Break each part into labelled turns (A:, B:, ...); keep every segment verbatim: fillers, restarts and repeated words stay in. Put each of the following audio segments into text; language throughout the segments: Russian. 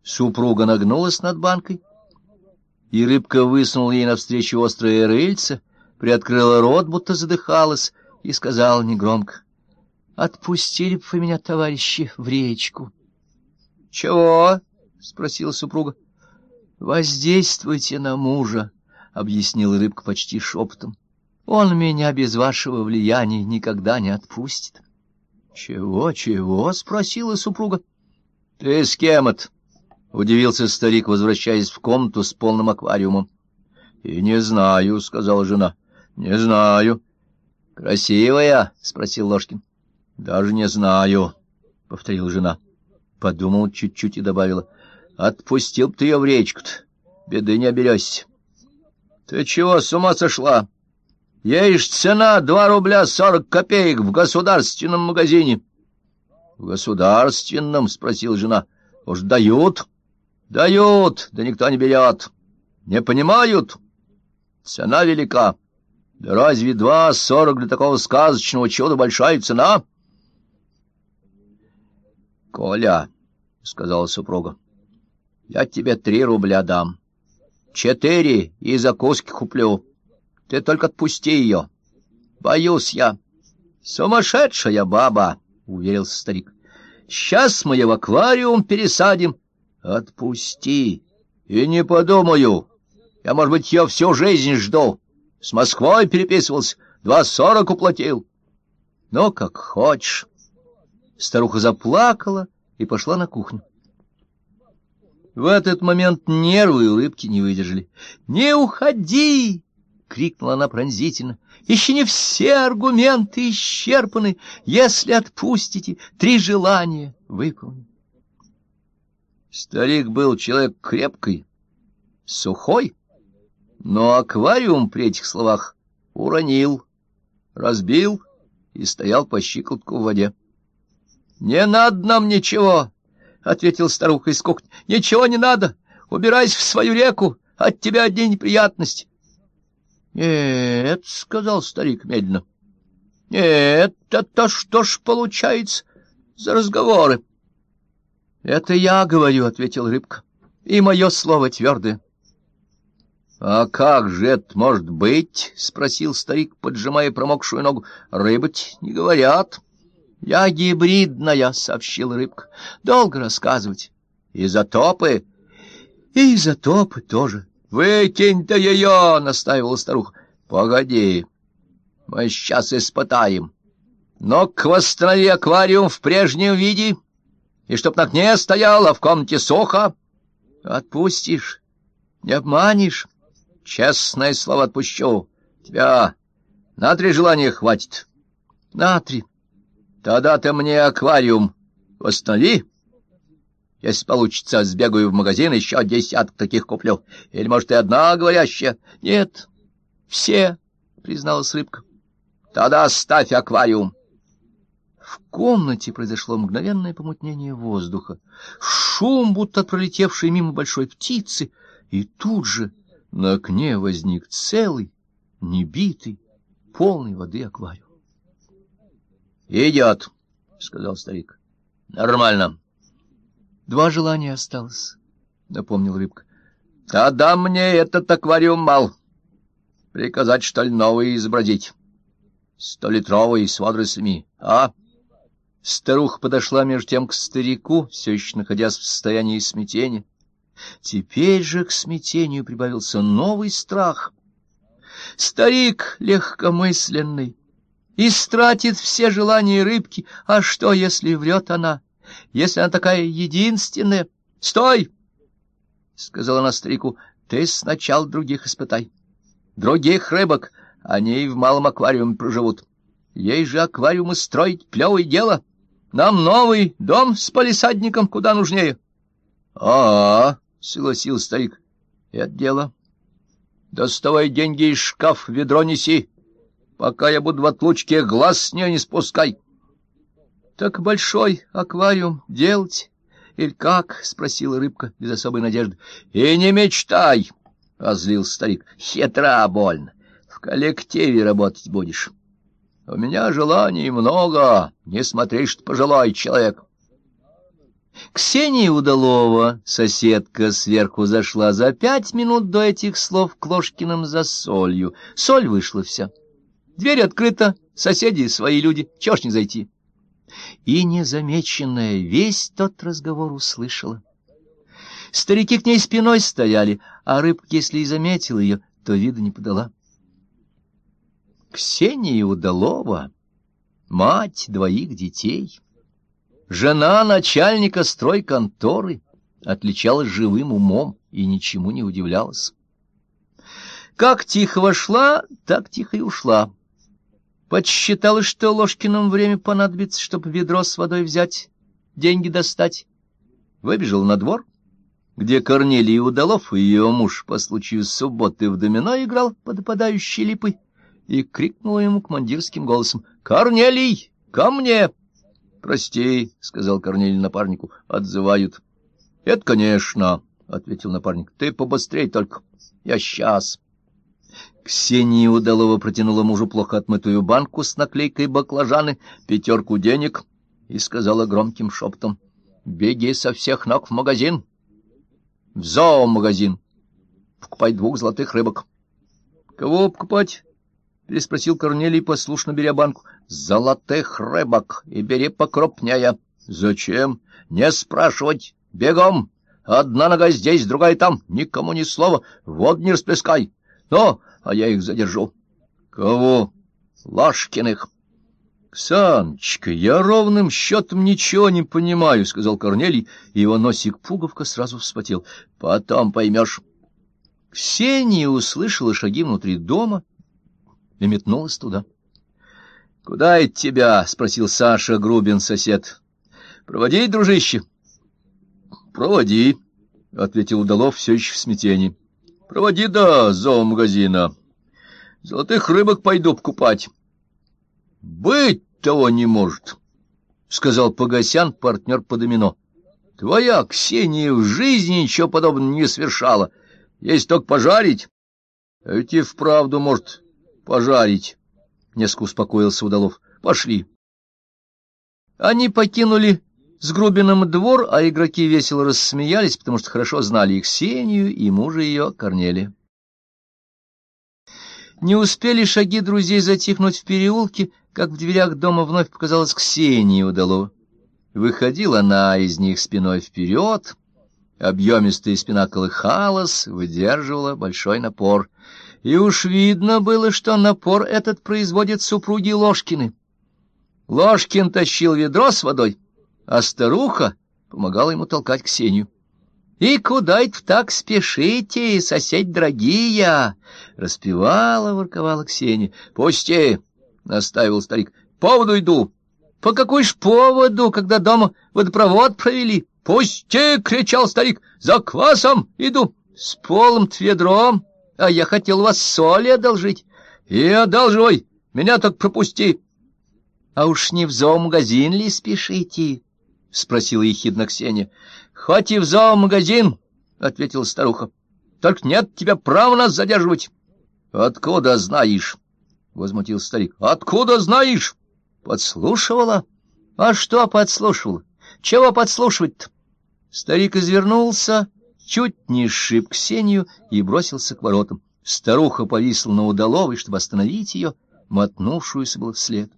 A: Супруга нагнулась над банкой, и рыбка высунула ей навстречу острое рыльце, приоткрыла рот, будто задыхалась, и сказала негромко: — Отпустили бы вы меня, товарищи, в речку. — Чего? — спросила супруга. — Воздействуйте на мужа, — объяснила рыбка почти шепотом. — Он меня без вашего влияния никогда не отпустит. — Чего, чего? — спросила супруга. — Ты с кем это? — удивился старик, возвращаясь в комнату с полным аквариумом. — И не знаю, — сказала жена. — Не знаю. — Красивая? — спросил Ложкин. — Даже не знаю, — повторила жена. Подумала чуть-чуть и добавила: — Отпустил б ты ее в речку-то, беды не оберешься. — Ты чего, с ума сошла? Ей ж цена два рубля сорок копеек в государственном магазине. — В государственном? — спросила жена. — Уж дают? — Дают, да никто не берет. Не понимают? Цена велика. Да разве два сорок для такого сказочного чуда большая цена? — Коля, — сказала супруга, — я тебе три рубля дам. Четыре и закуски куплю. Ты только отпусти ее. Боюсь я. — Сумасшедшая баба, — уверился старик. — Сейчас мы ее в аквариум пересадим. — Отпусти. И не подумаю. Я, может быть, ее всю жизнь жду. С Москвой переписывался, два сорок уплатил. — Ну, как хочешь. Старуха заплакала и пошла на кухню. В этот момент нервы у рыбки не выдержали. — Не уходи! — крикнула она пронзительно. — Еще не все аргументы исчерпаны. Если отпустите, три желания выполню. Старик был человек крепкий, сухой, но аквариум при этих словах уронил, разбил и стоял по щиколотку в воде. — Не надо нам ничего, — ответил старуха из кухни. — Ничего не надо. Убирайся в свою реку, от тебя одни неприятности. — Нет, — сказал старик медленно. — Нет, это что ж получается за разговоры? — Это я говорю, — ответил рыбка, — и мое слово твердое. — А как же это может быть? — спросил старик, поджимая промокшую ногу. — Рыбать не говорят. — Я гибридная, — сообщила рыбка. — Долго рассказывать. — Изотопы? — И изотопы тоже. — Выкинь-то ее, — настаивала старуха. — Погоди, мы сейчас испытаем. Ну-ка, восстанови аквариум в прежнем виде, и чтоб на окне стоял, а в комнате сухо. — Отпустишь? Не обманешь? — Честное слово, отпущу. Тебя на три желания хватит. — На три. — Тогда ты мне аквариум восстанови. Если получится, сбегаю в магазин, еще десяток таких куплю. Или, может, и одна говорящая? — Нет, все, — призналась рыбка. — Тогда ставь аквариум. В комнате произошло мгновенное помутнение воздуха, шум, будто от пролетевшей мимо большой птицы, и тут же на окне возник целый, небитый, полный воды аквариум. — Идет, — сказал старик. — Нормально. — Два желания осталось, — напомнил рыбка. — Тогда мне этот аквариум мал. Приказать, что ли, новый изобразить? Столитровый с водорослями, а? Старуха подошла между тем к старику, все еще находясь в состоянии смятения. Теперь же к смятению прибавился новый страх. Старик легкомысленный истратит все желания рыбки. А что, если врет она? Если она такая единственная? — Стой! — сказала она старику. — Ты сначала других испытай. Других рыбок, они и в малом аквариуме проживут. Ей же аквариумы строить плевое дело. Нам новый дом с палисадником куда нужнее. — А-а, — согласился старик, — это дело. Доставай деньги из шкаф, ведро неси. Пока я буду в отлучке, глаз с нее не спускай. — Так большой аквариум делать или как? — спросила рыбка без особой надежды. — И не мечтай, — озлился старик. — Хитра больно. В коллективе работать будешь. У меня желаний много, не смотри, что пожилой человек. Ксения Удалова, соседка, сверху зашла за пять минут до этих слов к Ложкиным за солью. Соль вышла вся. Дверь открыта, соседи свои люди, чего ж не зайти? И незамеченная весь тот разговор услышала. Старики к ней спиной стояли, а рыбка, если и заметила ее, то вида не подала. Ксения Удалова, мать двоих детей, жена начальника стройконторы, отличалась живым умом и ничему не удивлялась. Как тихо вошла, так тихо и ушла. Подсчитала, что Ложкиным время понадобится, чтобы ведро с водой взять, деньги достать. Выбежала на двор, где Корнелий Удалов и ее муж по случаю субботы в домино играл под опадающей липой, и крикнула ему командирским голосом: «Корнелий, ко мне!» «Прости», — сказал Корнелий напарнику, — «отзывают». «Это, конечно», — ответил напарник, — «ты побыстрей только, я сейчас». Ксения Удалова протянула мужу плохо отмытую банку с наклейкой «Баклажаны», пятерку денег и сказала громким шепотом: «Беги со всех ног в магазин, в зоомагазин, покупай двух золотых рыбок». «Кого покупать?» — переспросил Корнелий, послушно беря банку. «Золотых рыбок, и бери покрупнее». «Зачем?» «Не спрашивать, бегом, одна нога здесь, другая там, никому ни слова, воду не расплескай. Ну, а я их задержу». «Кого?» «Ложкиных». «Санечка, я ровным счетом ничего не понимаю», — сказал Корнелий, и его носик-пуговка сразу вспотел. «Потом поймешь». Ксения услышала шаги внутри дома и метнулась туда. «Куда это тебя?» — спросил Саша Грубин, сосед. «Проводить, дружище?» «Проводи», — ответил Удалов все еще в смятении. «Проводи до зоомагазина. Золотых рыбок пойду покупать». «Быть того не может», — сказал Погосян, партнер по домино. «Твоя Ксения в жизни ничего подобного не совершала. Есть только пожарить». «А ведь и вправду может пожарить», — несколько успокоился Удалов. «Пошли». Они покинули с Грубиным двор, а игроки весело рассмеялись, потому что хорошо знали и Ксению, и мужа ее, Корнелия. Не успели шаги друзей затихнуть в переулке, как в дверях дома вновь показалась Ксения Удалова. Выходила она из них спиной вперед, объемистая спина колыхалась, выдерживала большой напор. И уж видно было, что напор этот производит супруги Ложкины. Ложкин тащил ведро с водой, а старуха помогала ему толкать Ксению. «И куда это так спешите, соседь дорогие?» — распевала, ворковала Ксения. «Пусти!» — настаивал старик. «Поводу иду». «По какой ж поводу, когда дома водопровод провели?» «Пусти!» — кричал старик. «За квасом иду». «С полым-то ведром, а я хотел вас соли одолжить». «И одалживай, меня так пропусти». «А уж не в зоомагазин ли спешите?» — спросила ехидно Ксения. — Хоть и в зоомагазин, — ответила старуха. — Только нет тебя права нас задерживать. — Откуда знаешь? — возмутился старик. — Откуда знаешь? — Подслушивала. — А что подслушивала? Чего подслушивать-то? Старик извернулся, чуть не сшиб Ксению и бросился к воротам. Старуха повисла на Удаловой, чтобы остановить ее, мотнувшуюся было вслед.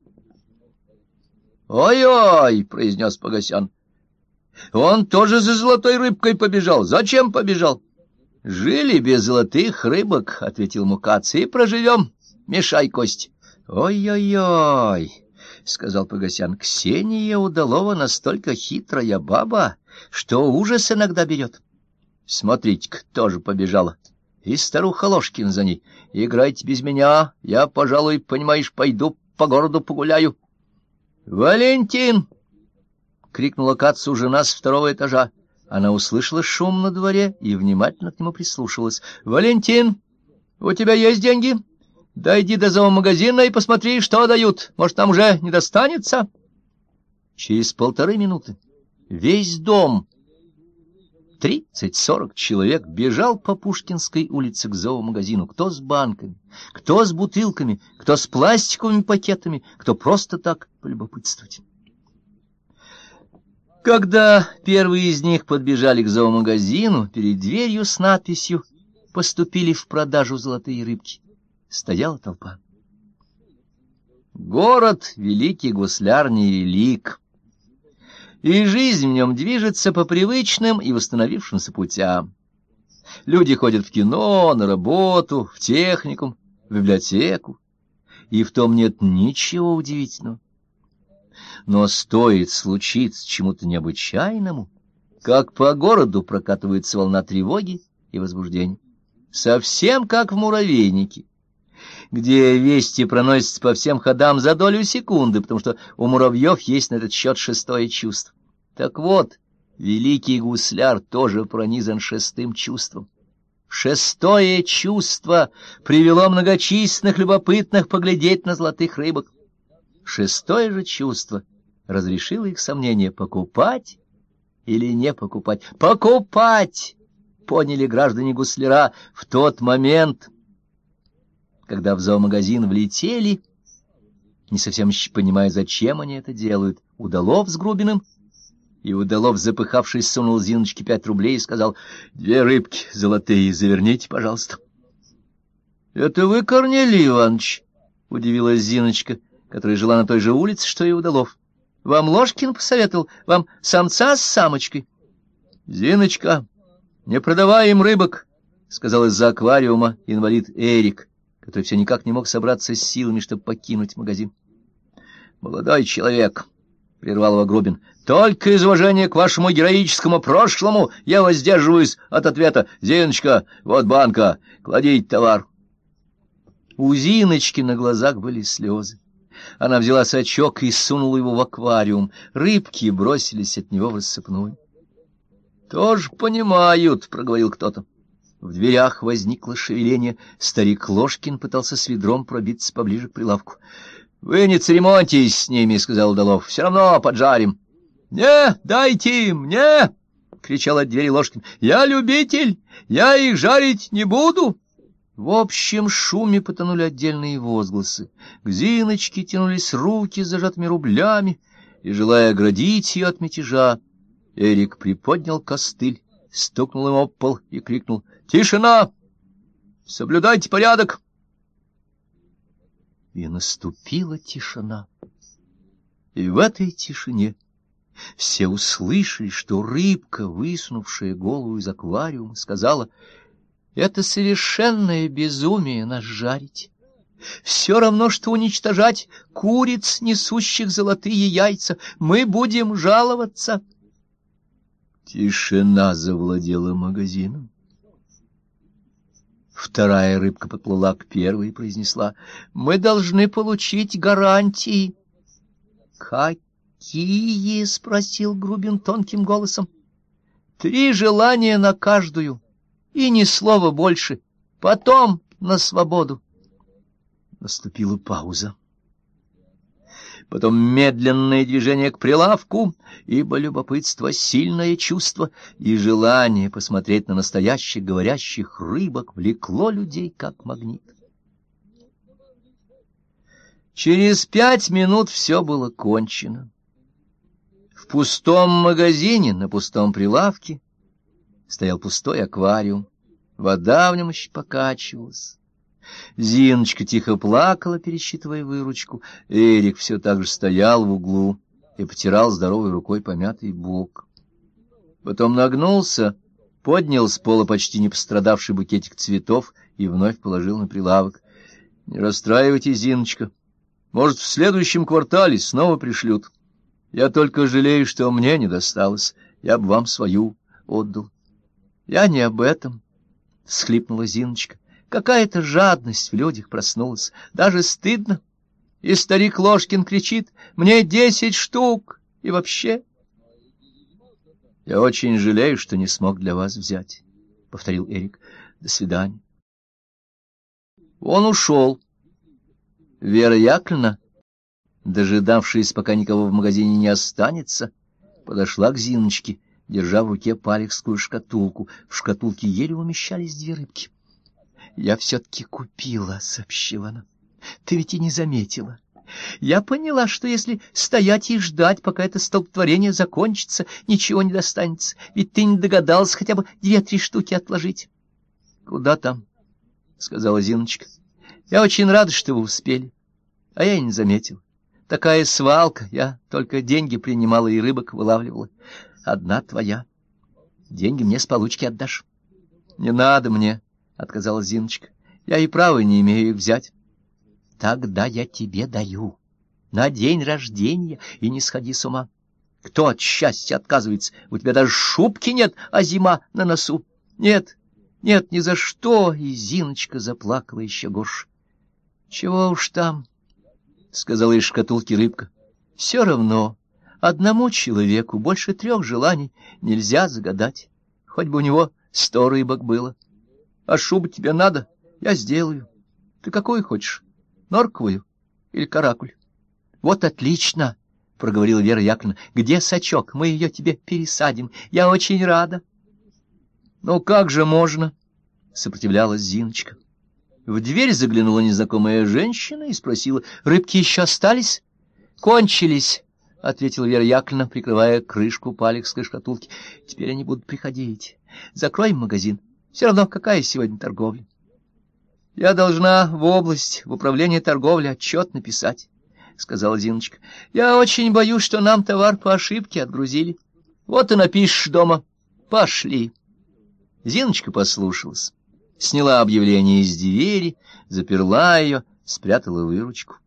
A: «Ой-ой!» — произнес Погосян. «Он тоже за золотой рыбкой побежал. Зачем побежал?» «Жили без золотых рыбок», — ответил Мукац, — «и проживем. Мешай кость». «Ой-ой-ой!» — сказал Погосян. «Ксения Удалова настолько хитрая баба, что ужас иногда берет. Смотрите-ка, тоже побежала. И старуха Ложкин за ней. Играйте без меня, я, пожалуй, понимаешь, пойду по городу погуляю». «Валентин!» — крикнула к отцу жена с второго этажа. Она услышала шум на дворе и внимательно к нему прислушалась. «Валентин, у тебя есть деньги? Дойди до зоомагазина и посмотри, что дают. Может, там уже не достанется?» Через полторы минуты весь дом, тридцать-сорок человек, бежал по Пушкинской улице к зоомагазину. Кто с банками, кто с бутылками, кто с пластиковыми пакетами, кто просто так полюбопытствовать. Когда первые из них подбежали к зоомагазину, перед дверью с надписью «Поступили в продажу золотые рыбки» стояла толпа. Город — великий гуслярный лик, и жизнь в нем движется по привычным и восстановившимся путям. Люди ходят в кино, на работу, в техникум, в библиотеку, и в том нет ничего удивительного. Но стоит случиться чему-то необычайному, как по городу прокатывается волна тревоги и возбуждения. Совсем как в муравейнике, где вести проносятся по всем ходам за долю секунды, потому что у муравьев есть на этот счет шестое чувство. Так вот, великий гусляр тоже пронизан шестым чувством. Шестое чувство привело многочисленных любопытных поглядеть на золотых рыбок. Шестое же чувство разрешило их сомнения: покупать или не покупать. Покупать! Поняли граждане гусляра в тот момент, когда в зоомагазин влетели, не совсем понимая, зачем они это делают, Удалов с Грубиным, и Удалов, запыхавшись, сунул Зиночке пять рублей и сказал: «Две рыбки золотые заверните, пожалуйста». — Это вы, Корнелий Иванович? — удивилась Зиночка, которая жила на той же улице, что и Удалов. — Вам Ложкин посоветовал? Вам самца с самочкой? — Зиночка, не продавай им рыбок, — сказал из-за аквариума инвалид Эрик, который все никак не мог собраться с силами, чтобы покинуть магазин. — Молодой человек, — прервал его Грубин, — только из уважения к вашему героическому прошлому я воздерживаюсь от ответа. Зиночка, вот банка, кладите товар. У Зиночки на глазах были слезы. Она взяла сачок и сунула его в аквариум. Рыбки бросились от него в рассыпную. — Тоже понимают, — проговорил кто-то. В дверях возникло шевеление. Старик Ложкин пытался с ведром пробиться поближе к прилавку. — Вы не церемоньтесь с ними, — сказал Удалов. — Все равно поджарим. — Не, дайте мне! — кричал от двери Ложкин. — Я любитель, я их жарить не буду. В общем шуме потонули отдельные возгласы. К Зиночке тянулись руки с зажатыми рублями, и, желая оградить ее от мятежа, Эрик приподнял костыль, стукнул им об пол и крикнул: «Тишина! Соблюдайте порядок!» И наступила тишина. И в этой тишине все услышали, что рыбка, высунувшая голову из аквариума, сказала: «Это совершенное безумие нас жарить. Все равно, что уничтожать куриц, несущих золотые яйца. Мы будем жаловаться». Тишина завладела магазином. Вторая рыбка подплыла к первой и произнесла: «Мы должны получить гарантии». «Какие?» — спросил Грубин тонким голосом. «Три желания на каждую, и ни слова больше. Потом на свободу». Наступила пауза. Потом медленное движение к прилавку, ибо любопытство — сильное чувство, и желание посмотреть на настоящих говорящих рыбок влекло людей как магнит. Через пять минут все было кончено. В пустом магазине, на пустом прилавке, стоял пустой аквариум. Вода в нем еще покачивалась. Зиночка тихо плакала, пересчитывая выручку. Эрик все так же стоял в углу и потирал здоровой рукой помятый бок. Потом нагнулся, поднял с пола почти не пострадавший букетик цветов и вновь положил на прилавок. — Не расстраивайтесь, Зиночка. Может, в следующем квартале снова пришлют. Я только жалею, что мне не досталось. Я бы вам свою отдал. — Я не об этом, — всхлипнула Зиночка. Какая-то жадность в людях проснулась, даже стыдно. И старик Ложкин кричит: «Мне десять штук!» И вообще... — Я очень жалею, что не смог для вас взять, — повторил Эрик. — До свидания. Он ушел. Вера Яковлевна, дожидавшись, пока никого в магазине не останется, подошла к Зиночке, держа в руке палехскую шкатулку. В шкатулке еле умещались две рыбки. — Я все-таки купила, — сообщила она. — Ты ведь и не заметила. Я поняла, что если стоять и ждать, пока это столпотворение закончится, ничего не достанется, ведь ты не догадался хотя бы две-три штуки отложить. — Куда там? — сказала Зиночка. — Я очень рада, что вы успели, а я и не заметил. Такая свалка, я только деньги принимала и рыбок вылавливала. Одна твоя. Деньги мне с получки отдашь. — Не надо мне, — отказала Зиночка. — Я и права не имею их взять. — Тогда я тебе даю. На день рождения, и не сходи с ума. Кто от счастья отказывается? У тебя даже шубки нет, а зима на носу. Нет, нет, ни за что. И Зиночка заплакала еще горше. — Чего уж там, — сказала из шкатулки рыбка. — Все равно одному человеку больше трех желаний нельзя загадать, хоть бы у него сто рыбок было. А шубу тебе надо? Я сделаю. Ты какую хочешь? Норковую или каракуль? — Вот отлично, — проговорила Вера Яковлевна. — Где сачок? Мы ее тебе пересадим. Я очень рада. — Ну как же можно? — сопротивлялась Зиночка. В дверь заглянула незнакомая женщина и спросила: — Рыбки еще остались? — Кончились, — ответила Вера Яковлевна, прикрывая крышку палехской шкатулки. — Теперь они будут приходить. Закроем магазин. Все равно какая сегодня торговля. — Я должна в область, в управление торговли отчет написать, — сказала Зиночка. — Я очень боюсь, что нам товар по ошибке отгрузили. Вот и напишешь дома. Пошли. Зиночка послушалась. Сняла объявление из двери, заперла ее, спрятала выручку.